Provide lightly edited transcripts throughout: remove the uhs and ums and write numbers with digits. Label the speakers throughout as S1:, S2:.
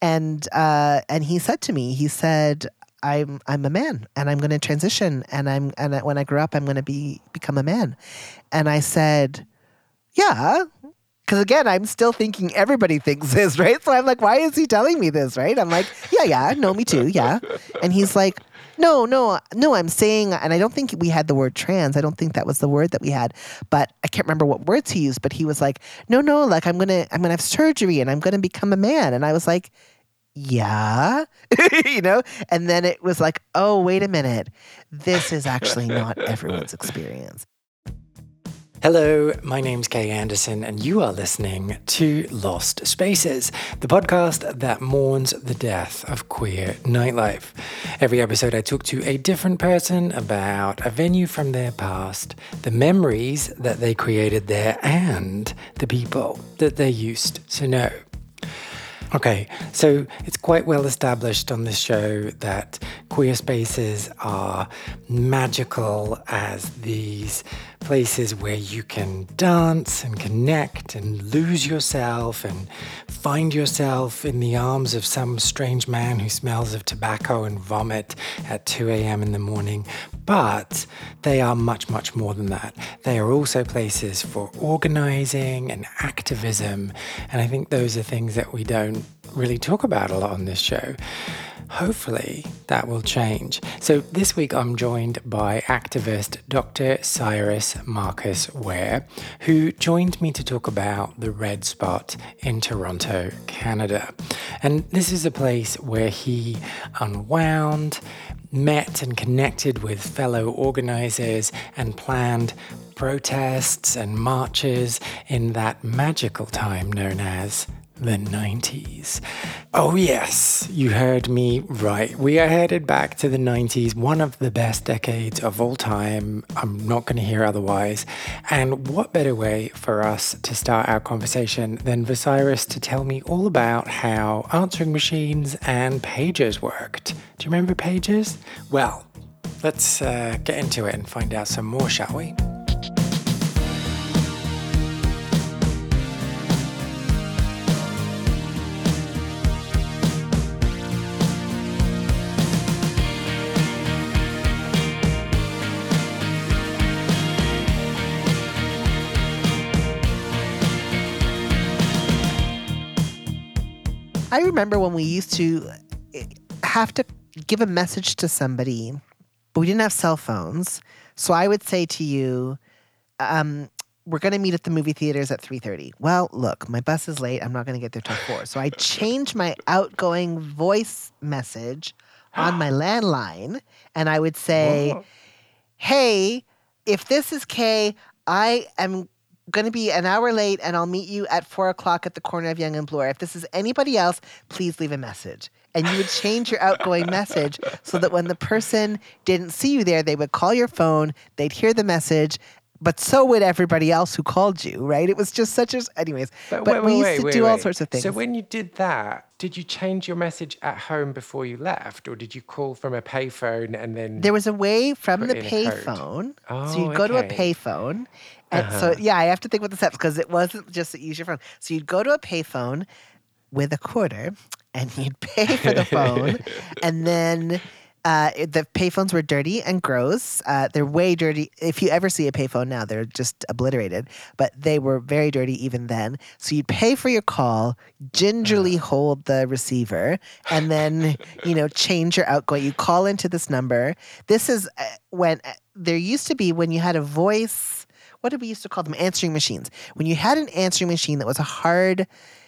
S1: And he said to me, he said, I'm a man and I'm going to transition when I grow up, I'm going to become a man. And I said, yeah. Because again, I'm still thinking everybody thinks this, right? So I'm like, why is he telling me this, right? I'm like, yeah, no, me too, yeah. And he's like, no, I'm saying, and I don't think we had the word trans. I don't think that was the word that we had, but I can't remember what words he used. But he was like, no, like I'm gonna have surgery and I'm gonna become a man. And I was like, yeah, And then it was like, oh, wait a minute, this is actually not everyone's experience.
S2: Hello, my name's Kay Anderson, and you are listening to Lost Spaces, the podcast that mourns the death of queer nightlife. Every episode, I talk to a different person about a venue from their past, the memories that they created there, and the people that they used to know. Okay, so it's quite well established on this show that queer spaces are magical as these places where you can dance and connect and lose yourself and find yourself in the arms of some strange man who smells of tobacco and vomit at 2 a.m. in the morning. But they are much, much more than that. They are also places for organizing and activism. And I think those are things that we don't really talk about a lot on this show. Hopefully that will change. So this week I'm joined by activist Dr. Cyrus Marcus Ware, who joined me to talk about the Red Spot in Toronto, Canada. And this is a place where he unwound, met and connected with fellow organizers and planned protests and marches in that magical time known as the 90s. Oh yes, you heard me right. We are headed back to the 90s, one of the best decades of all time. I'm not going to hear otherwise. And what better way for us to start our conversation than for Cyrus to tell me all about how answering machines and pagers worked. Do you remember pagers? Well, let's get into it and find out some more, shall we?
S1: I remember when we used to have to give a message to somebody, but we didn't have cell phones. So I would say to you, we're going to meet at the movie theaters at 3:30. Well, look, my bus is late. I'm not going to get there till 4. So I changed my outgoing voice message on my landline, and I would say, hey, if this is Kay, I am going to be an hour late and I'll meet you at 4 o'clock at the corner of Yonge and Bloor. If this is anybody else, please leave a message. And you would change your outgoing message so that when the person didn't see you there, they would call your phone, they'd hear the message, but so would everybody else who called you, right? It was just such a... Anyways, but we used to do all sorts of things.
S3: So when you did that, did you change your message at home before you left? Or did you call from a payphone and then...
S1: There was a way from the payphone. So you'd go to a payphone. And so, yeah, I have to think about the steps because it wasn't just to use your phone. So you'd go to a payphone with a quarter and you'd pay for the phone. And then the payphones were dirty and gross. They're way dirty. If you ever see a payphone now, they're just obliterated. But they were very dirty even then. So you'd pay for your call, gingerly hold the receiver, and then, change your outgoing. You call into this number. This is when there used to be when you had a voice... What did we used to call them? Answering machines. When you had an answering machine that was a hard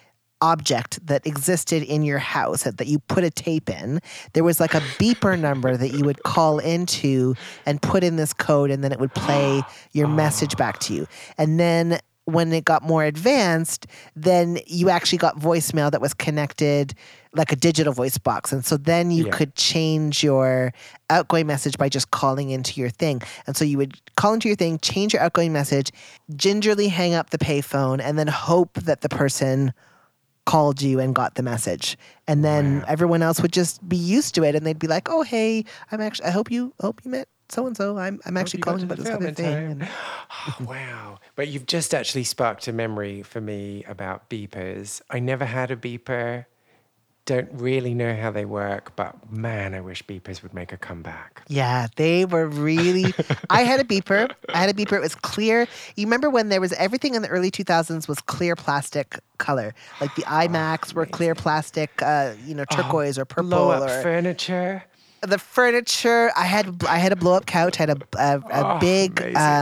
S1: object that existed in your house that you put a tape in, there was like a beeper number that you would call into and put in this code, and then it would play your message back to you. And then when it got more advanced, then you actually got voicemail that was connected like a digital voice box. And so then you could change your outgoing message by just calling into your thing. And so you would call into your thing, change your outgoing message, gingerly hang up the payphone, and then hope that the person called you and got the message. And then everyone else would just be used to it, and they'd be like, oh, hey, I hope you met so-and-so. I'm actually calling about this other thing.
S3: Wow. But you've just actually sparked a memory for me about beepers. I never had a beeper don't really know how they work, but man, I wish beepers would make a comeback.
S1: Yeah, they were really. I had a beeper. It was clear. You remember when there was everything in the early 2000s was clear plastic color, like the iMacs were clear plastic, turquoise or purple,
S3: blow-up furniture.
S1: The furniture. I had a blow up couch. I had a big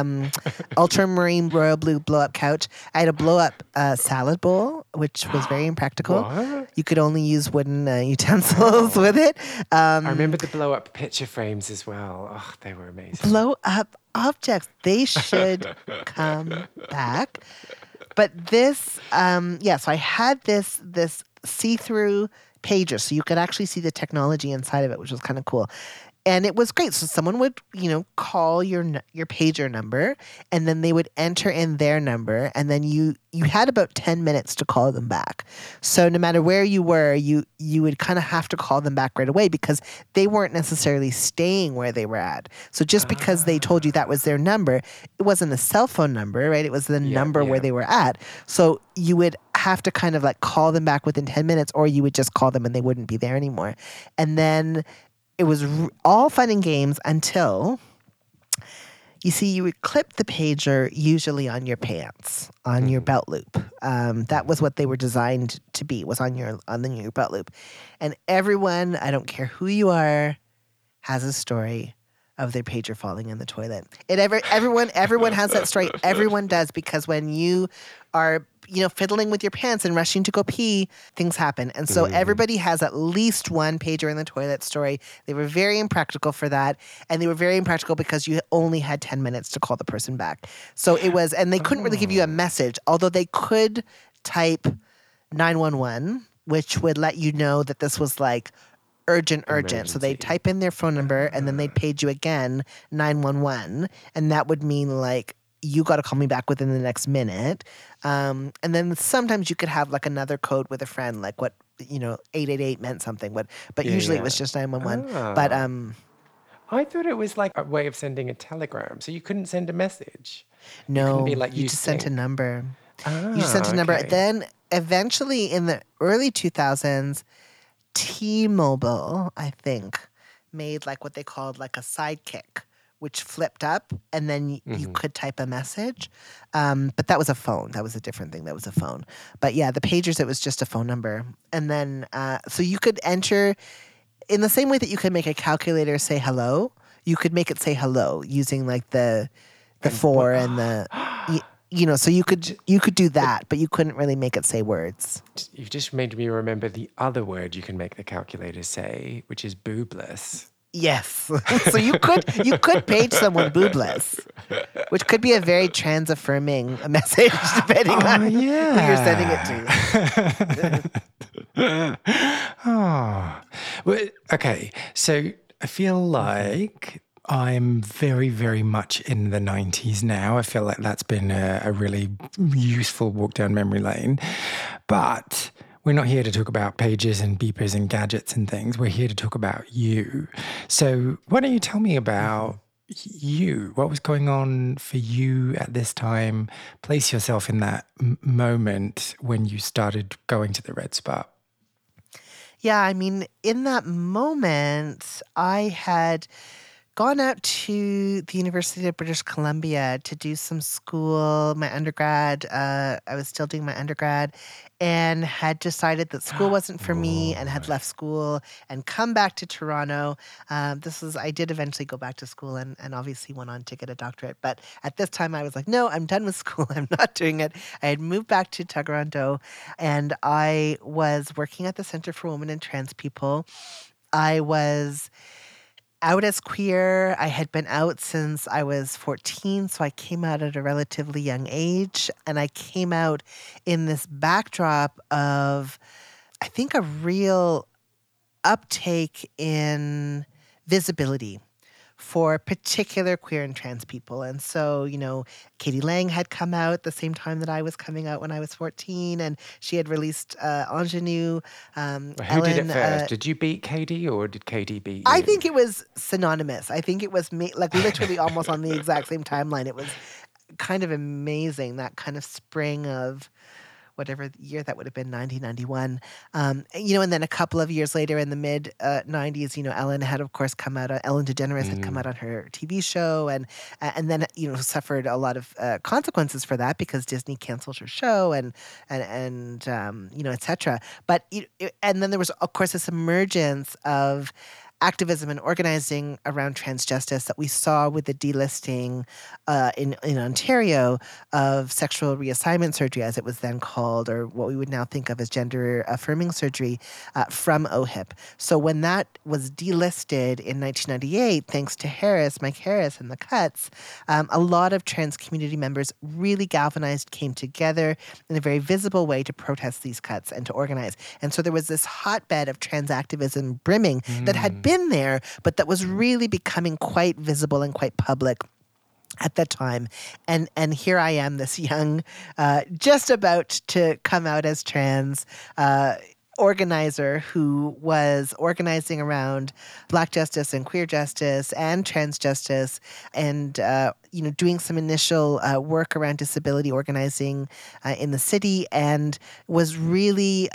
S1: ultramarine royal blue blow up couch. I had a blow up salad bowl, which was very impractical.
S3: What?
S1: You could only use wooden utensils with it.
S3: I remember the blow up picture frames as well. Oh, they were amazing.
S1: Blow up objects. They should come back. But this, so I had this see through pager, so you could actually see the technology inside of it, which was kind of cool. And it was great. So someone would, call your pager number, and then they would enter in their number, and then you had about 10 minutes to call them back. So no matter where you were, you would kind of have to call them back right away because they weren't necessarily staying where they were at. So just because they told you that was their number, it wasn't a cell phone number, right? It was the number where they were at. So you would have to kind of like call them back within 10 minutes, or you would just call them and they wouldn't be there anymore. And then it was all fun and games until, you see, you would clip the pager usually on your pants, on your belt loop. That was what they were designed to be, was on your belt loop. And everyone, I don't care who you are, has a story of their pager falling in the toilet. Everyone has that story. Everyone does, because when you are fiddling with your pants and rushing to go pee, things happen. And so everybody has at least one pager in the toilet story. They were very impractical for that. And they were very impractical because you only had 10 minutes to call the person back. So it was, and they couldn't really give you a message, although they could type 911, which would let you know that this was like urgent.
S3: Emergency.
S1: So they'd type in their phone number and then they'd page you again, 911. And that would mean like, you got to call me back within the next minute. And then sometimes you could have like another code with a friend, like what, 888 meant something, but usually it was just 911. But
S3: I thought it was like a way of sending a telegram, so you couldn't send a message.
S1: No,
S3: be like
S1: you just sent a number.
S3: You
S1: just sent a number.
S3: Okay.
S1: Then eventually in the early 2000s, T-Mobile, I think, made like what they called like a sidekick, which flipped up, and then you could type a message. But that was a phone. That was a different thing. That was a phone. But yeah, the pagers, it was just a phone number. And then, so you could enter, in the same way that you could make a calculator say hello, you could make it say hello using like the 4 and the, so you could do that, but you couldn't really make it say words.
S3: You've just made me remember the other word you can make the calculator say, which is boobless.
S1: Yes. So you could page someone boobless, which could be a very trans-affirming message depending on who you're sending it to.
S2: Well, okay. So I feel like I'm very, very much in the 90s now. I feel like that's been a really useful walk down memory lane. But we're not here to talk about pages and beepers and gadgets and things. We're here to talk about you. So why don't you tell me about you? What was going on for you at this time? Place yourself in that moment when you started going to the Red Spot.
S1: Yeah, I mean, in that moment, I had gone out to the University of British Columbia to do some school, my undergrad. I was still doing my undergrad and had decided that school wasn't for me and had left school and come back to Toronto. I did eventually go back to school and obviously went on to get a doctorate. But at this time I was like, no, I'm done with school. I'm not doing it. I had moved back to Toronto and I was working at the Centre for Women and Trans People. I was out as queer. I had been out since I was 14, so I came out at a relatively young age. And I came out in this backdrop of, I think, a real uptake in visibility for particular queer and trans people. And so, Katie Lang had come out at the same time that I was coming out when I was 14, and she had released Ingenue.
S3: Who did it first? Did you beat Katie or did Katie beat you?
S1: I think it was synonymous. I think it was literally almost on the exact same timeline. It was kind of amazing, that kind of spring of whatever year that would have been, 1991. And then a couple of years later in the mid 90s, Ellen had, of course, come out, Ellen DeGeneres had come out on her TV show and then, suffered a lot of consequences for that because Disney canceled her show and et cetera. But, and then there was, of course, this emergence of activism and organizing around trans justice that we saw with the delisting in Ontario of sexual reassignment surgery, as it was then called, or what we would now think of as gender affirming surgery, from OHIP. So when that was delisted in 1998, thanks to Mike Harris and the Cuts, a lot of trans community members really galvanized, came together in a very visible way to protest these cuts and to organize. And so there was this hotbed of trans activism brimming that had been there, but that was really becoming quite visible and quite public at that time. And here I am, this young, just about to come out as trans organizer who was organizing around Black justice and queer justice and trans justice and, doing some initial work around disability organizing in the city, and was really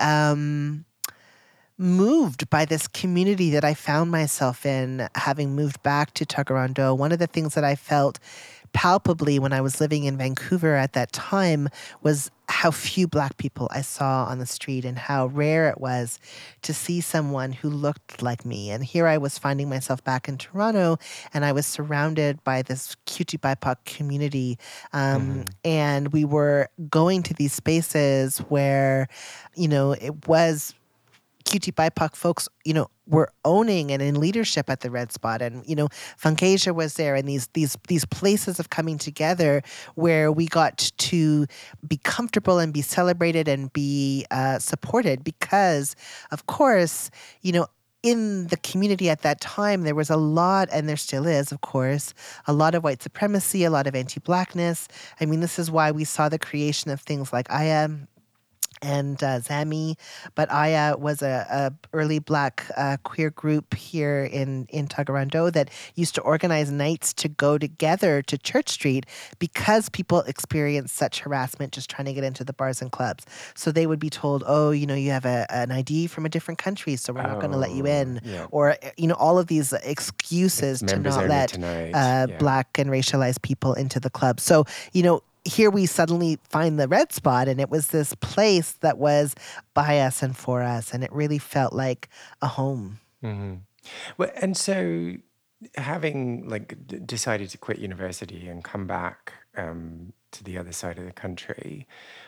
S1: moved by this community that I found myself in, having moved back to Tuggerandeau. One of the things that I felt palpably when I was living in Vancouver at that time was how few Black people I saw on the street and how rare it was to see someone who looked like me. And here I was finding myself back in Toronto, and I was surrounded by this QT BIPOC community. And we were going to these spaces where, it was QT BIPOC folks, were owning and in leadership at the Red Spot. And, Funkasia was there, and these places of coming together where we got to be comfortable and be celebrated and be supported because, of course, in the community at that time, there was a lot, and there still is, of course, a lot of white supremacy, a lot of anti-Blackness. I mean, this is why we saw the creation of things like Aya and Zami, but Aya was a early Black queer group here in Tuggerandeau that used to organize nights to go together to Church Street because people experienced such harassment just trying to get into the bars and clubs. So they would be told, you have an ID from a different country, so we're not going to let you in. Yeah. Or, all of these excuses to not let Black and racialized people into the club. So, here we suddenly find the Red Spot, and it was this place that was by us and for us, and it really felt like a home.
S3: Mm-hmm. Well, and so having decided to quit university and come back to the other side of the country,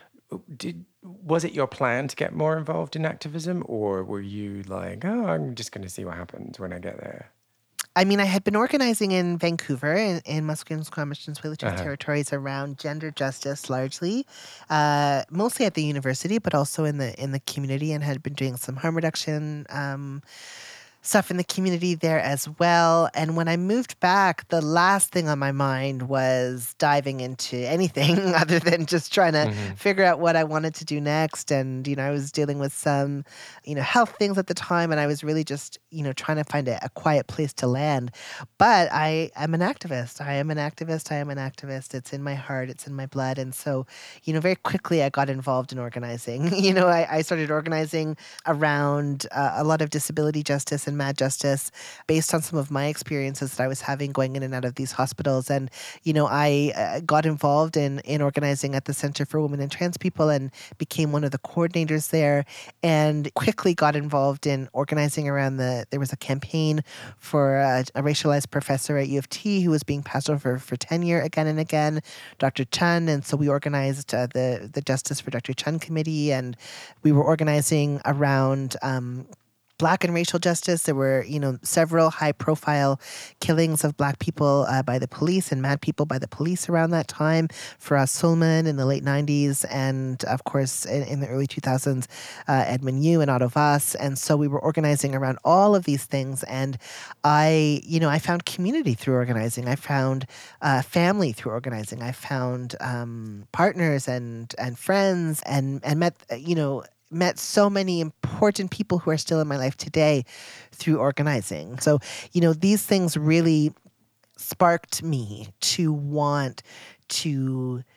S3: was it your plan to get more involved in activism, or were you like, I'm just going to see what happens when I get there?
S1: I mean, I had been organizing in Vancouver, in Musqueam, Squamish, and Tsleil-Waututh territories around gender justice, largely, mostly at the university, but also in the community, and had been doing some harm reduction stuff in the community there as well. And when I moved back, the last thing on my mind was diving into anything other than just trying to figure out what I wanted to do next. And, I was dealing with some, health things at the time, and I was really just, trying to find a quiet place to land. But I am an activist. I am an activist. It's in my heart. It's in my blood. And so, very quickly I got involved in organizing. I started organizing around a lot of disability justice and mad justice based on some of my experiences that I was having going in and out of these hospitals. And, I got involved in organizing at the Center for Women and Trans People and became one of the coordinators there, and quickly got involved in organizing around there was a campaign for a racialized professor at U of T who was being passed over for tenure again and again, Dr. Chun. And so we organized the Justice for Dr. Chun committee, and we were organizing around Black and racial justice. There were, several high-profile killings of Black people by the police and mad people by the police around that time. Faraz Sulman in the late 90s, and of course in the early 2000s, Edmund Yu and Otto Voss. And so we were organizing around all of these things. And I found community through organizing. I found family through organizing. I found partners and friends and met so many important people who are still in my life today through organizing. So, these things really sparked me to want to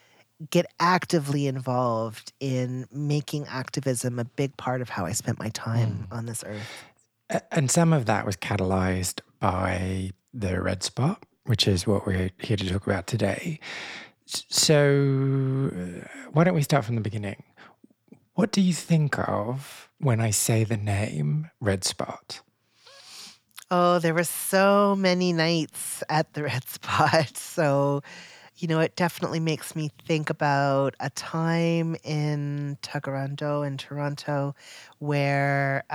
S1: get actively involved in making activism a big part of how I spent my time on this earth.
S2: And some of that was catalyzed by the Red Spot, which is what we're here to talk about today. So why don't we start from the beginning? What do you think of when I say the name Red Spot?
S1: Oh, there were so many nights at the Red Spot. So, it definitely makes me think about a time in Tkaronto in Toronto where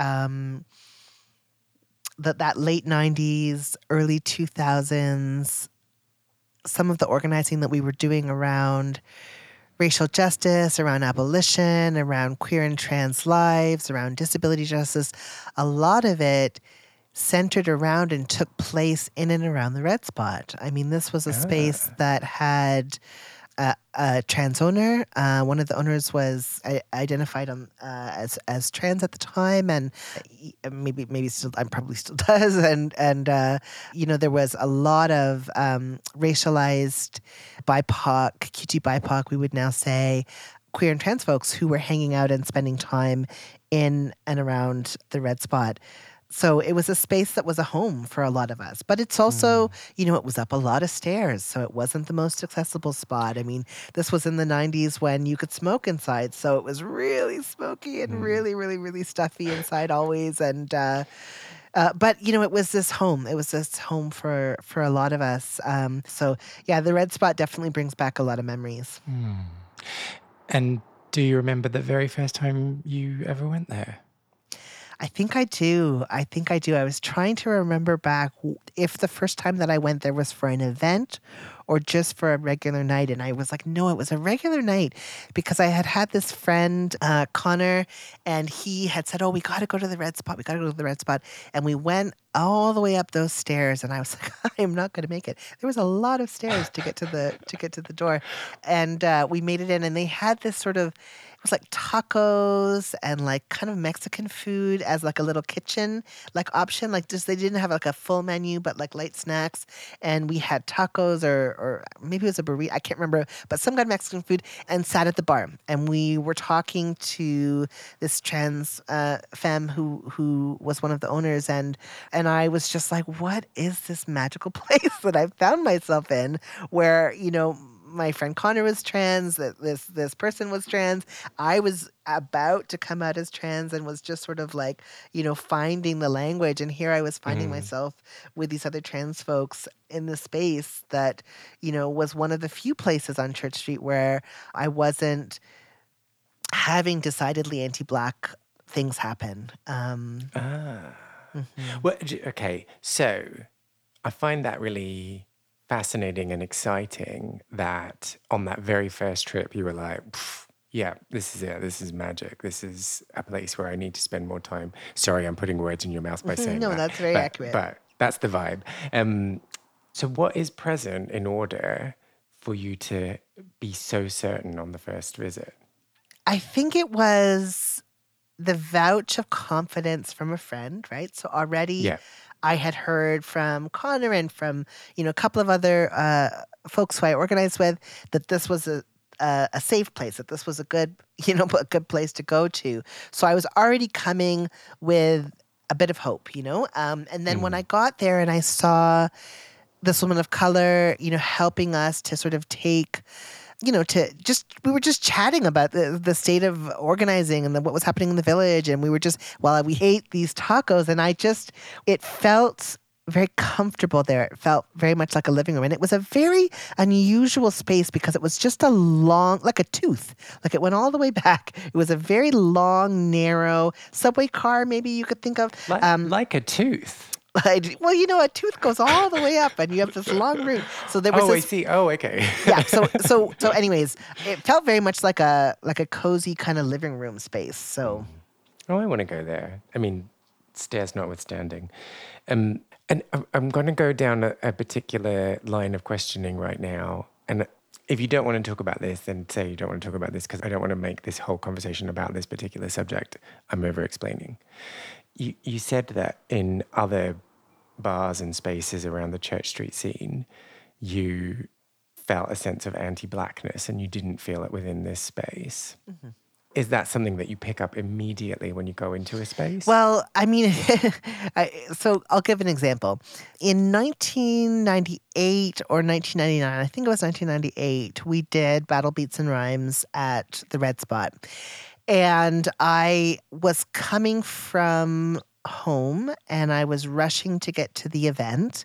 S1: that late 90s, early 2000s, some of the organizing that we were doing around racial justice, around abolition, around queer and trans lives, around disability justice, a lot of it centered around and took place in and around the Red Spot. I mean, this was a space that had a trans owner. One of the owners was identified as trans at the time, and maybe still, probably still does. And there was a lot of racialized BIPOC, QT BIPOC, we would now say, queer and trans folks who were hanging out and spending time in and around the Red Spot. So it was a space that was a home for a lot of us. But it's also, it was up a lot of stairs, so it wasn't the most accessible spot. I mean, this was in the 90s when you could smoke inside, so it was really smoky and really, really, really stuffy inside always. And but, it was this home. It was this home for a lot of us. So, yeah, the Red Spot definitely brings back a lot of memories.
S2: And do you remember the very first time you ever went there?
S1: I think I do. I was trying to remember back if the first time that I went there was for an event or just for a regular night. And I was like, no, it was a regular night because I had this friend, Connor, and he had said, oh, we got to go to the Red Spot. We got to go to the Red Spot. And we went all the way up those stairs. And I was like, I am not going to make it. There was a lot of stairs to get to the door. And we made it in, and they had this sort of, it was like tacos and like kind of Mexican food as like a little kitchen like option. Like just they didn't have like a full menu, but like light snacks. And we had tacos or maybe it was a burrito. I can't remember, but some kind of Mexican food, and sat at the bar. And we were talking to this trans femme who was one of the owners. And I was just like, what is this magical place that I've found myself in where, my friend Connor was trans, that this person was trans. I was about to come out as trans and was just sort of like, finding the language. And here I was finding myself with these other trans folks in the space that, was one of the few places on Church Street where I wasn't having decidedly anti-Black things happen.
S3: Well, okay, so I find that really fascinating and exciting that on that very first trip you were like, yeah, this is it. This is magic. This is a place where I need to spend more time. Sorry, I'm putting words in your mouth by saying that.
S1: No, that's very accurate.
S3: But that's the vibe. So what is present in order for you to be so certain on the first visit?
S1: I think it was the vouch of confidence from a friend, right? So already I had heard from Connor and from, a couple of other folks who I organized with that this was a safe place, that this was a good, a good place to go to. So I was already coming with a bit of hope, and then when I got there and I saw this woman of color, helping us to sort of take, we were just chatting about the state of organizing and what was happening in the village. And we were just, we ate these tacos, and it felt very comfortable there. It felt very much like a living room. And it was a very unusual space because it was just a long, like a tooth. Like it went all the way back. It was a very long, narrow subway car, maybe you could think of.
S3: Like a tooth?
S1: Well, a tooth goes all the way up, and you have this long route. So there was
S3: I see. Oh, okay.
S1: Yeah. So anyways, it felt very much like a cozy kind of living room space. So.
S3: Oh, I want to go there. I mean, stairs notwithstanding. And I'm going to go down a particular line of questioning right now. And if you don't want to talk about this, then say you don't want to talk about this, because I don't want to make this whole conversation about this particular subject. I'm over-explaining. You said that in other bars and spaces around the Church Street scene, you felt a sense of anti-Blackness and you didn't feel it within this space.
S1: Mm-hmm.
S3: Is that something that you pick up immediately when you go into a space?
S1: Well, I mean, so I'll give an example. In 1998 or 1999, I think it was 1998, we did Battle Beats and Rhymes at the Red Spot. And I was coming from home and I was rushing to get to the event.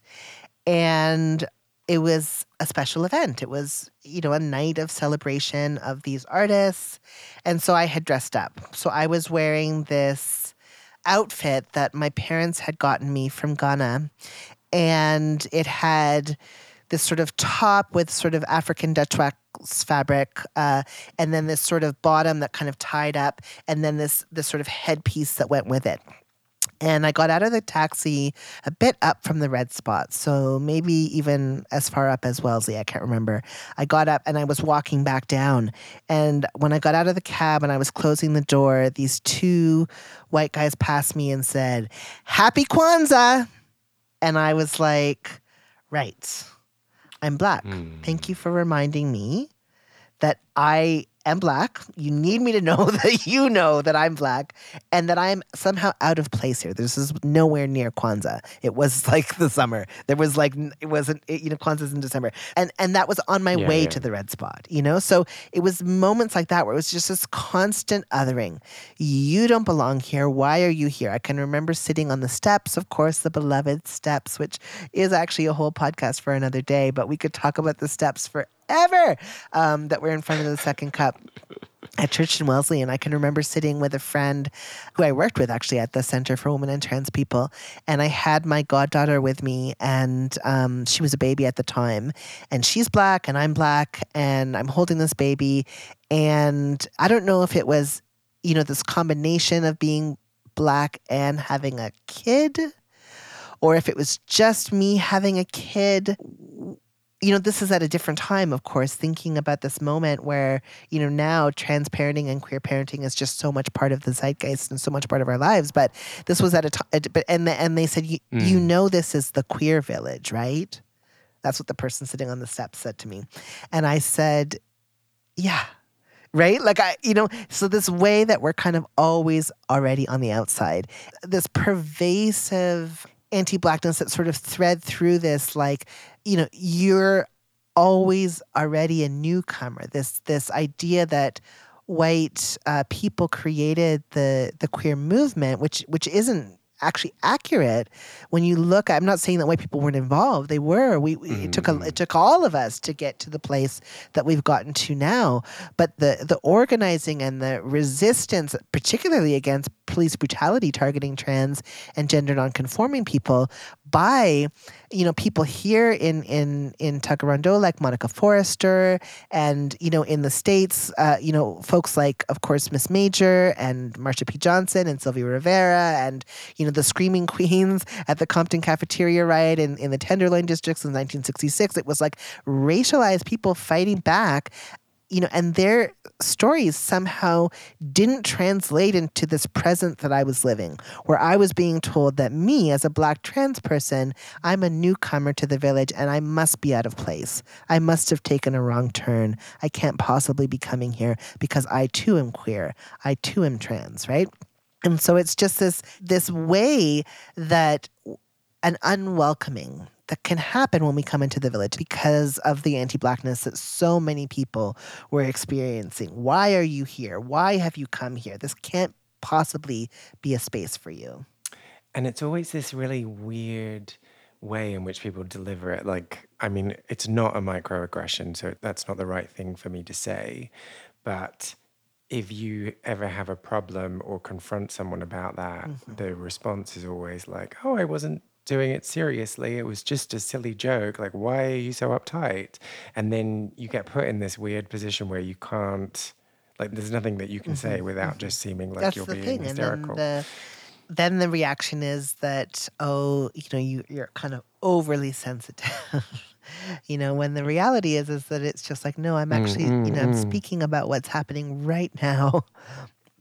S1: And it was a special event. It was, a night of celebration of these artists. And so I had dressed up. So I was wearing this outfit that my parents had gotten me from Ghana. And it had this sort of top with sort of African Dutch wax fabric, and then this sort of bottom that kind of tied up, and then this sort of headpiece that went with it. And I got out of the taxi a bit up from the Red Spot, so maybe even as far up as Wellesley, I can't remember. I got up and I was walking back down. And when I got out of the cab and I was closing the door, these two white guys passed me and said, "Happy Kwanzaa!" And I was like, right, I'm Black. Thank you for reminding me that I am Black. You need me to know that you know that I'm Black and that I'm somehow out of place here. This is nowhere near Kwanzaa. It was like the summer. There was like, it wasn't, Kwanzaa's in December. And that was on my way to the Red Spot, So it was moments like that where it was just this constant othering. You don't belong here. Why are you here? I can remember sitting on the steps, of course, the beloved steps, which is actually a whole podcast for another day, but we could talk about the steps forever, that we're in front of the Second Cup at Church in Wellesley. And I can remember sitting with a friend who I worked with actually at the Center for Women and Trans People. And I had my goddaughter with me, and she was a baby at the time. And she's Black and I'm Black and I'm holding this baby. And I don't know if it was, this combination of being Black and having a kid, or if it was just me having a kid. This is at a different time, of course, thinking about this moment where, now trans parenting and queer parenting is just so much part of the zeitgeist and so much part of our lives. But this was at a time, and they said, this is the queer village, right? That's what the person sitting on the steps said to me. And I said, yeah, right? Like, so this way that we're kind of always already on the outside, this pervasive anti-Blackness that sort of thread through this, like, you're always already a newcomer. This idea that white people created the queer movement, which isn't actually accurate. When you look, I'm not saying that white people weren't involved. They were. It took all of us to get to the place that we've gotten to now. But the organizing and the resistance, particularly against police brutality targeting trans and gender nonconforming people by people here in Tkaronto like Monica Forrester, and in the States, folks like, of course, Miss Major and Marsha P. Johnson and Sylvia Rivera, and the Screaming Queens at the Compton Cafeteria riot in the Tenderloin districts in 1966. It was like racialized people fighting back. And their stories somehow didn't translate into this present that I was living, where I was being told that me, as a Black trans person, I'm a newcomer to the village and I must be out of place. I must have taken a wrong turn. I can't possibly be coming here because I too am queer. I too am trans, right? And so it's just this way that an unwelcoming that can happen when we come into the village because of the anti-Blackness that so many people were experiencing. Why are you here? Why have you come here? This can't possibly be a space for you.
S3: And it's always this really weird way in which people deliver it. Like, I mean, it's not a microaggression, so that's not the right thing for me to say. But if you ever have a problem or confront someone about that, the response is always like, oh, I wasn't doing it seriously. It was just a silly joke. Like, why are you so uptight? And then you get put in this weird position where you can't, like, there's nothing that you can say without just seeming like
S1: That's
S3: you're
S1: the
S3: being
S1: thing.
S3: hysterical.
S1: And then the reaction is that, you're kind of overly sensitive. When the reality is that it's just like, no, I'm actually, I'm speaking about what's happening right now.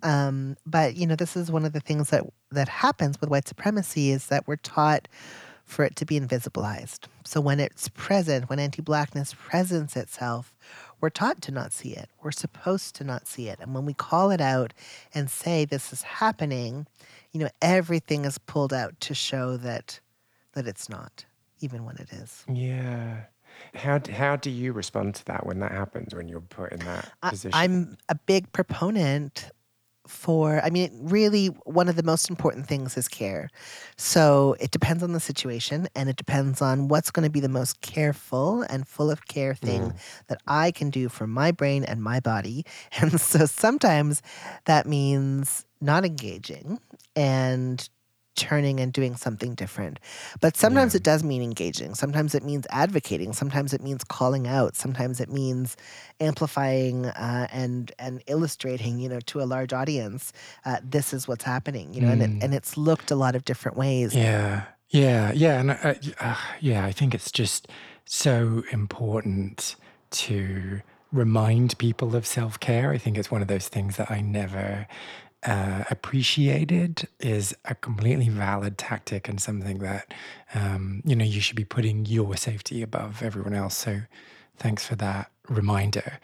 S1: But, this is one of the things that happens with white supremacy is that we're taught for it to be invisibilized. So when it's present, when anti-Blackness presents itself, we're taught to not see it. We're supposed to not see it. And when we call it out and say this is happening, everything is pulled out to show that it's not, even when it is.
S3: Yeah. How do you respond to that when that happens, when you're put in that position?
S1: I'm a big proponent really one of the most important things is care. So it depends on the situation, and it depends on what's going to be the most careful and full of care thing that I can do for my brain and my body. And so sometimes that means not engaging and turning and doing something different. But sometimes it does mean engaging. Sometimes it means advocating. Sometimes it means calling out. Sometimes it means amplifying and illustrating, to a large audience, this is what's happening, and it's looked a lot of different ways.
S2: Yeah. And I think it's just so important to remind people of self-care. I think it's one of those things that I never appreciated is a completely valid tactic and something that, you should be putting your safety above everyone else. So thanks for that reminder.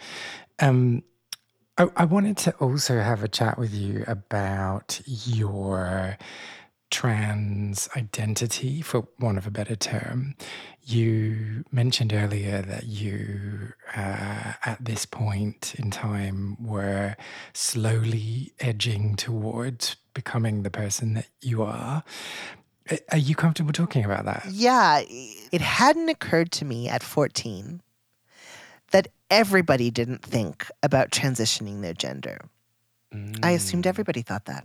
S2: I wanted to also have a chat with you about your trans identity, for want of a better term. You mentioned earlier that you, at this point in time, were slowly edging towards becoming the person that you are. Are you comfortable talking about that?
S1: Yeah, it hadn't occurred to me at 14 that everybody didn't think about transitioning their gender. I assumed everybody thought that.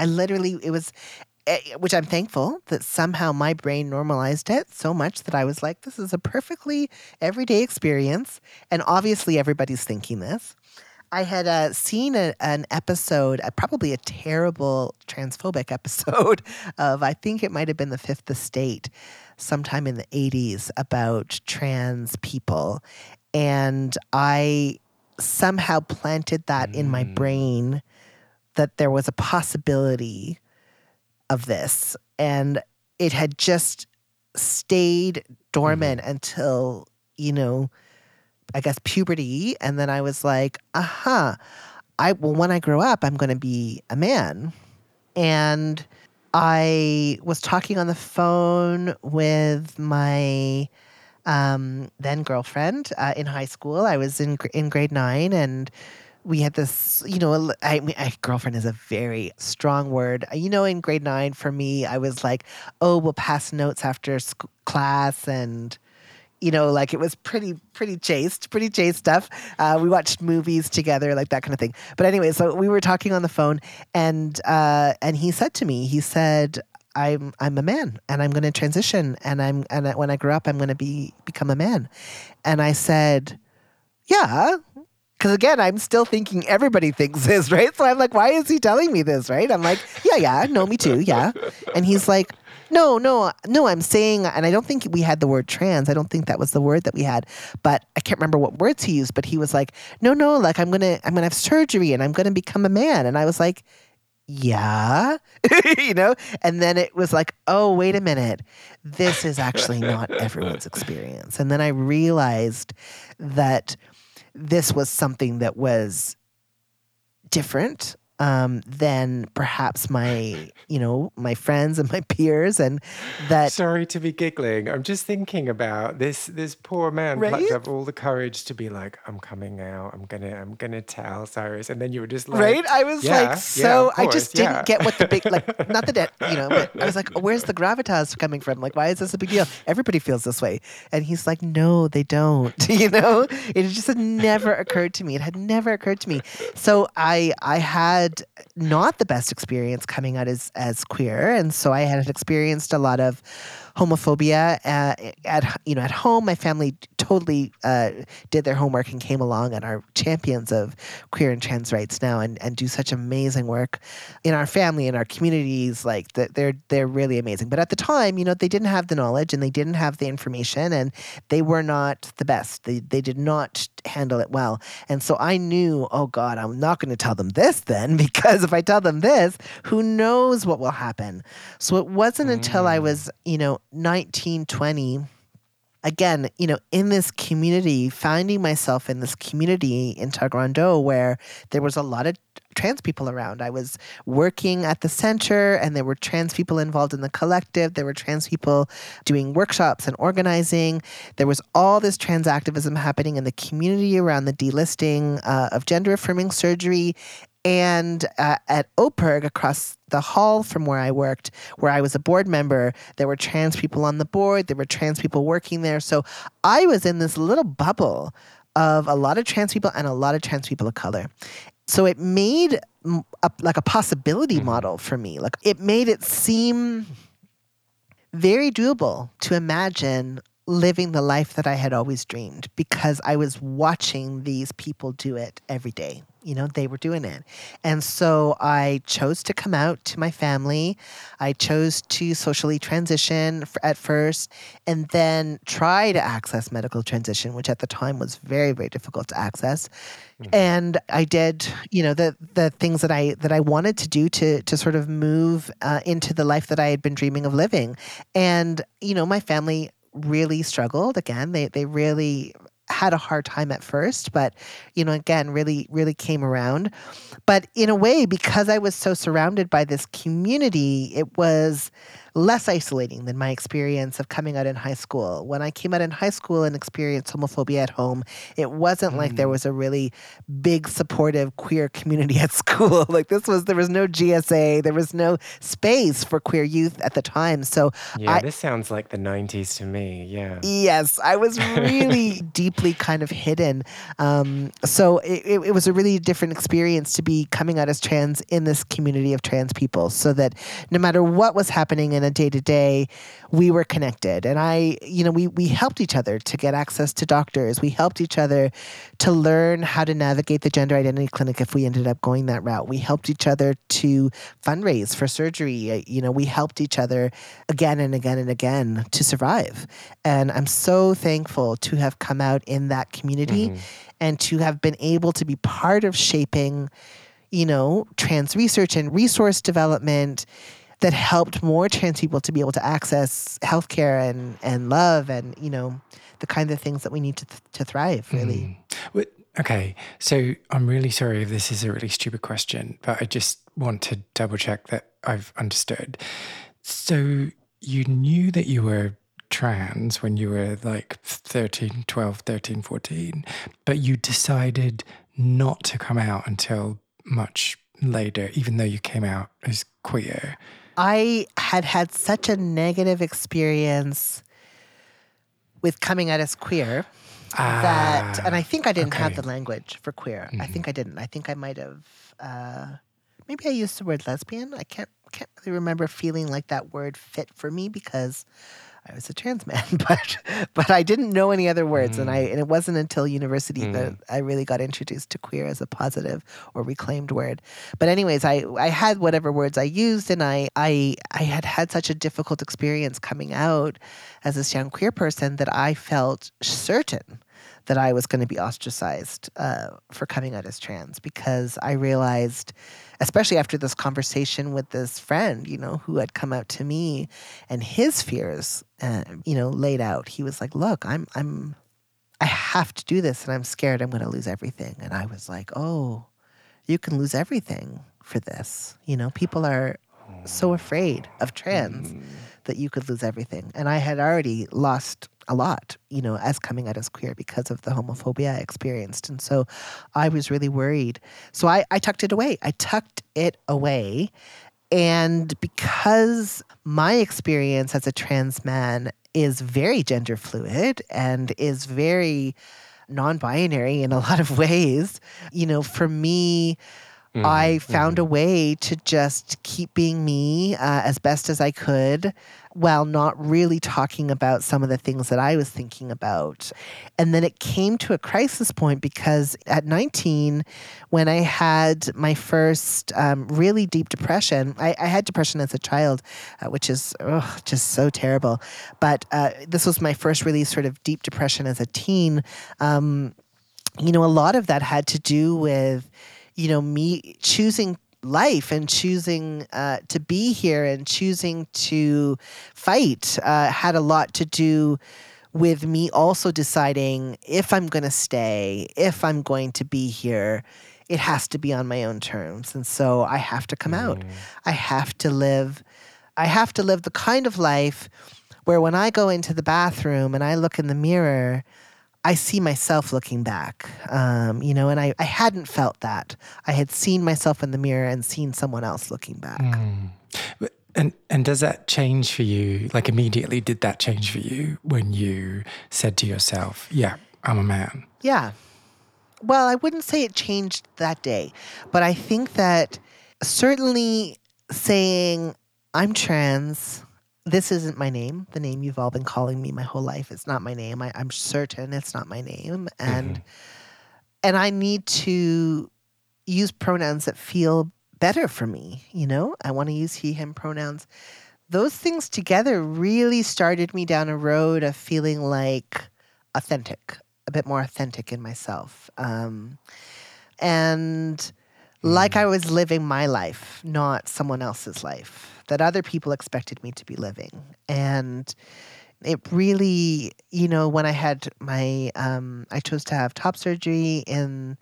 S1: Which I'm thankful that somehow my brain normalized it so much that I was like, this is a perfectly everyday experience. And obviously everybody's thinking this. I had seen an episode, probably a terrible transphobic episode of, I think it might have been The Fifth Estate, sometime in the 80s, about trans people. And I somehow planted that in my brain that there was a possibility of this, and it had just stayed dormant until, I guess puberty, and then I was like, when I grow up, I'm going to be a man. And I was talking on the phone with my then girlfriend in high school. I was in grade 9, and we had this, girlfriend is a very strong word. In grade 9 for me, I was like, oh, we'll pass notes after class, and, it was pretty chaste stuff. We watched movies together, like that kind of thing. But anyway, so we were talking on the phone, and he said to me, I'm a man, and I'm going to transition, and when I grow up, I'm going to become a man. And I said, yeah. Because again, I'm still thinking everybody thinks this, right? So I'm like, why is he telling me this, right? I'm like, yeah, no, me too, yeah. And he's like, no, I'm saying, and I don't think we had the word trans. I don't think that was the word that we had, but I can't remember what words he used. But he was like, no, like I'm gonna have surgery and I'm gonna become a man. And I was like, yeah, And then it was like, oh, wait a minute, this is actually not everyone's experience. And then I realized that this was something that was different than perhaps my friends and my peers, and that.
S3: Sorry to be giggling. I'm just thinking about this poor man plucked up all the courage to be like, I'm coming out. I'm gonna tell Cyrus, and then you were just like,
S1: right? I was I just didn't get what the big not that but I was like, oh, where's the gravitas coming from? Like, why is this a big deal? Everybody feels this way, and he's like, no, they don't. It just had never occurred to me. It had never occurred to me. So I had not the best experience coming out as queer, and so I had experienced a lot of homophobia at home. My family totally did their homework and came along and are champions of queer and trans rights now, and do such amazing work in our family, in our communities. Like they're really amazing. But at the time, they didn't have the knowledge and they didn't have the information, and they were not the best. They did not handle it well. And so I knew, oh God, I'm not going to tell them this then, because if I tell them this, who knows what will happen. So it wasn't until I was, 19, 20, again, in this community, finding myself in this community in Taekwondo where there was a lot of trans people around. I was working at the center and there were trans people involved in the collective. There were trans people doing workshops and organizing. There was all this trans activism happening in the community around the delisting of gender-affirming surgery. And at OPIRG, across the hall from where I worked, where I was a board member, there were trans people on the board. There were trans people working there. So I was in this little bubble of a lot of trans people and a lot of trans people of color. So it made a possibility model for me. Like, it made it seem very doable to imagine living the life that I had always dreamed, because I was watching these people do it every day. They were doing it. And so I chose to come out to my family. I chose to socially transition at first, and then try to access medical transition, which at the time was very, very difficult to access. And I did, the things that I wanted to do to sort of move into the life that I had been dreaming of living. And, my family really struggled. Again, they really had a hard time at first, but, again, really, really came around. But in a way, because I was so surrounded by this community, it was less isolating than my experience of coming out in high school. When I came out in high school and experienced homophobia at home, it wasn't like there was a really big supportive queer community at school. There was no GSA, there was no space for queer youth at the time. So
S3: this sounds like the 90s to me. Yeah.
S1: Yes, I was really deeply kind of hidden. So it was a really different experience to be coming out as trans in this community of trans people, so that no matter what was happening in a day-to-day, we were connected. And we helped each other to get access to doctors. We helped each other to learn how to navigate the gender identity clinic if we ended up going that route. We helped each other to fundraise for surgery. We helped each other again and again and again to survive. And I'm so thankful to have come out in that community and to have been able to be part of shaping, trans research and resource development that helped more trans people to be able to access healthcare and love and, the kind of things that we need to thrive, really.
S2: Okay, so I'm really sorry if this is a really stupid question, but I just want to double check that I've understood. So you knew that you were trans when you were 13, 12, 13, 14, but you decided not to come out until much later, even though you came out as queer.
S1: I had such a negative experience with coming out as queer and I think I didn't have the language for queer. I think I didn't. I think I might have, maybe I used the word lesbian. I can't really remember feeling like that word fit for me because I was a trans man, but I didn't know any other words, and it wasn't until university that I really got introduced to queer as a positive or reclaimed word. But anyways, I had whatever words I used, and I had such a difficult experience coming out as this young queer person that I felt certain that I was going to be ostracized for coming out as trans, because I realized, especially after this conversation with this friend, who had come out to me and his fears, laid out. He was like, look, I have to do this and I'm scared I'm going to lose everything. And I was like, oh, you can lose everything for this. People are so afraid of trans that you could lose everything. And I had already lost a lot, as coming out as queer because of the homophobia I experienced. And so I was really worried. So I tucked it away. And because my experience as a trans man is very gender fluid and is very non-binary in a lot of ways, for me, I found a way to just keep being me as best as I could while not really talking about some of the things that I was thinking about. And then it came to a crisis point because at 19, when I had my first really deep depression, I had depression as a child, which is just so terrible. But this was my first really sort of deep depression as a teen. A lot of that had to do with me choosing life and choosing to be here and choosing to fight had a lot to do with me also deciding if I'm going to stay, if I'm going to be here, it has to be on my own terms. And so I have to come out. I have to live the kind of life where when I go into the bathroom and I look in the mirror, I see myself looking back, and I hadn't felt that. I had seen myself in the mirror and seen someone else looking back.
S2: And does that change for you? Like immediately, did that change for you when you said to yourself, yeah, I'm a man?
S1: Yeah. Well, I wouldn't say it changed that day, but I think that certainly saying I'm trans, this isn't my name, the name you've all been calling me my whole life. It's not my name. I'm certain it's not my name. And I need to use pronouns that feel better for me. I want to use he, him pronouns. Those things together really started me down a road of feeling like authentic, a bit more authentic in myself. And like I was living my life, not someone else's life that other people expected me to be living. And it really, when I had I chose to have top surgery in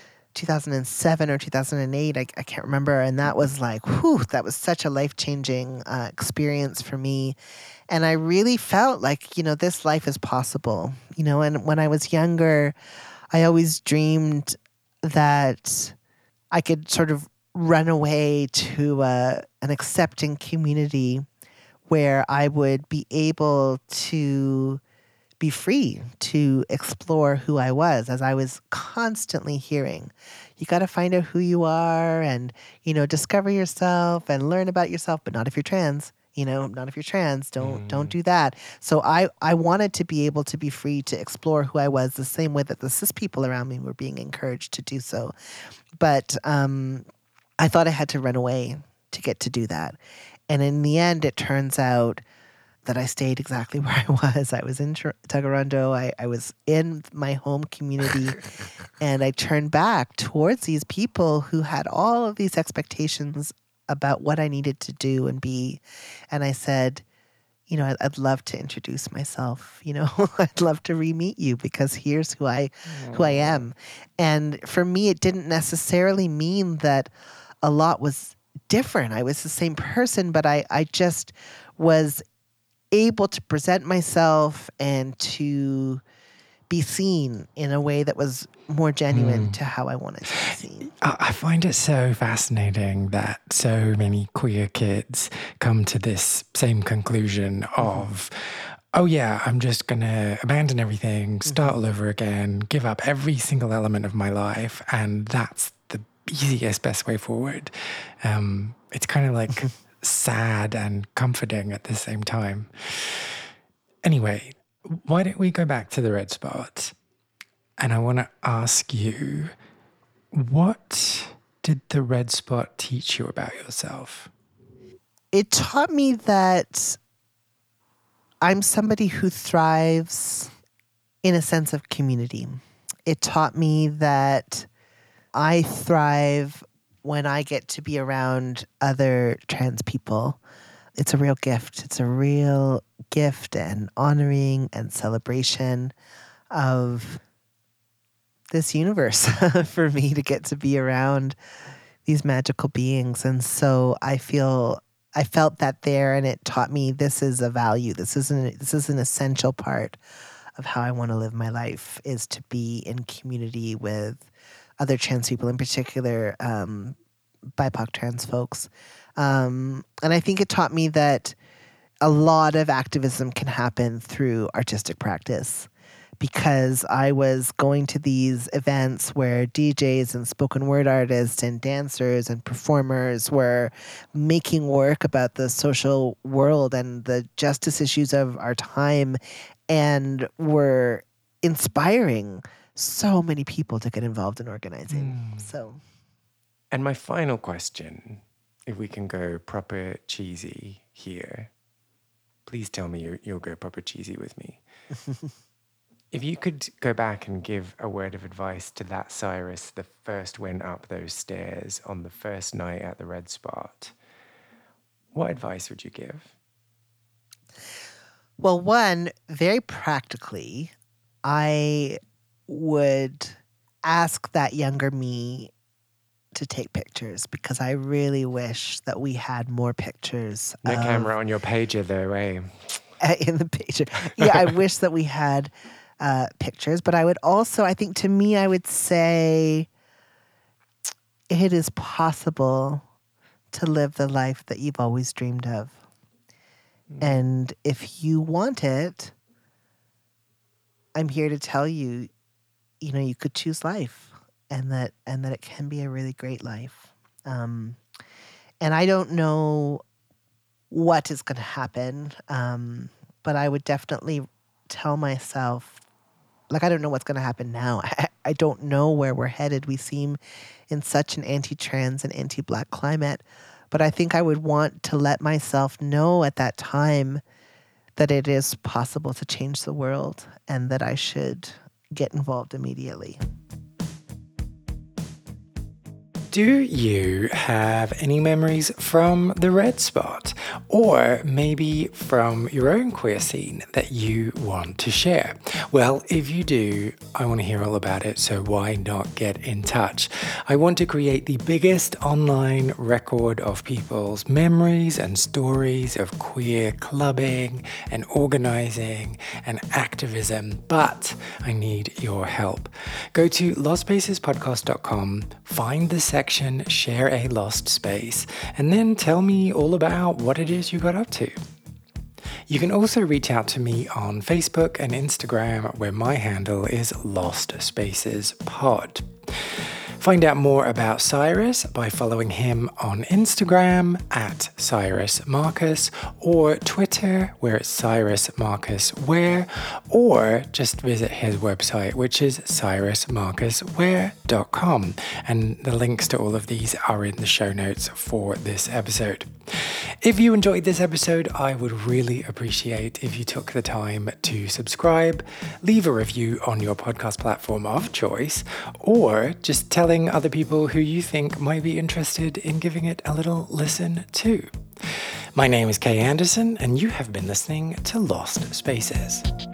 S1: 2007 or 2008, I can't remember. And that was like, that was such a life-changing experience for me. And I really felt like, this life is possible, and when I was younger, I always dreamed that I could sort of run away to an accepting community where I would be able to be free to explore who I was, as I was constantly hearing, you got to find out who you are and, discover yourself and learn about yourself, but not if you're trans. Not if you're trans, don't do that. So I wanted to be able to be free to explore who I was the same way that the cis people around me were being encouraged to do so. But I thought I had to run away to get to do that. And in the end, it turns out that I stayed exactly where I was. I was in Tkaronto. I was in my home community. And I turned back towards these people who had all of these expectations about what I needed to do and be. And I said, I'd love to introduce myself. I'd love to re-meet you because here's who I am. And for me, it didn't necessarily mean that a lot was different. I was the same person, but I just was able to present myself and to be seen in a way that was more genuine to how I wanted to be seen.
S2: I find it so fascinating that so many queer kids come to this same conclusion of, oh yeah, I'm just going to abandon everything, start all over again, give up every single element of my life, and that's the easiest, best way forward. It's kind of like sad and comforting at the same time. Anyway, why don't we go back to the red spot? And I want to ask you, what did the red spot teach you about yourself?
S1: It taught me that I'm somebody who thrives in a sense of community. It taught me that I thrive when I get to be around other trans people. It's a real gift. It's a real gift and honoring and celebration of this universe for me to get to be around these magical beings. And so I felt that there, and it taught me this is a value. This is an essential part of how I want to live my life, is to be in community with other trans people, in particular BIPOC trans folks. And I think it taught me that a lot of activism can happen through artistic practice, because I was going to these events where DJs and spoken word artists and dancers and performers were making work about the social world and the justice issues of our time, and were inspiring so many people to get involved in organizing.
S3: And my final question, if we can go proper cheesy here, please tell me you'll go proper cheesy with me. If you could go back and give a word of advice to that Cyrus that first went up those stairs on the first night at the Red Spot, what advice would you give?
S1: Well, one, very practically, I would ask that younger me to take pictures, because I really wish that we had more pictures.
S3: No camera on your pager though, eh?
S1: In the pager. Yeah, I wish that we had pictures, but I would also, I think to me, I would say it is possible to live the life that you've always dreamed of. And if you want it, I'm here to tell you, you could choose life, and that it can be a really great life. And I don't know what is going to happen, but I would definitely tell myself, I don't know what's going to happen now. I don't know where we're headed. We seem in such an anti-trans and anti-Black climate. But I think I would want to let myself know at that time that it is possible to change the world, and that I should get involved immediately.
S2: Do you have any memories from the Red Spot, or maybe from your own queer scene that you want to share? Well, if you do, I want to hear all about it, so why not get in touch? I want to create the biggest online record of people's memories and stories of queer clubbing and organizing and activism, but I need your help. Go to lostspacespodcast.com, find the section Share a Lost Space, and then tell me all about what it is you got up to. You can also reach out to me on Facebook and Instagram, where my handle is Lost Spaces Pod. Find out more about Cyrus by following him on Instagram at Cyrus Marcus, or Twitter, where it's Cyrus Marcus Ware, or just visit his website, which is cyrusmarcusware.com. And the links to all of these are in the show notes for this episode. If you enjoyed this episode, I would really appreciate if you took the time to subscribe, leave a review on your podcast platform of choice, or just telling other people who you think might be interested in giving it a little listen too. My name is Kay Anderson, and you have been listening to Lost Spaces.